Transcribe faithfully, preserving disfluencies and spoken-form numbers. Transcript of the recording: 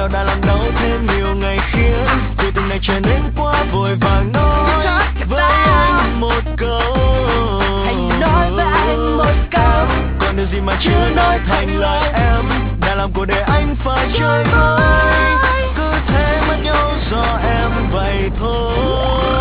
nào đã làm đau thêm nhiều ngày khiến cuộc tình này trở nên quá vội vàng. Nói với anh một câu, hãy nói với anh một câu, còn điều gì mà chưa nói thành lời em đã làm cuộc đời anh phải trôi vơi, cứ thế mất nhau do em vậy thôi.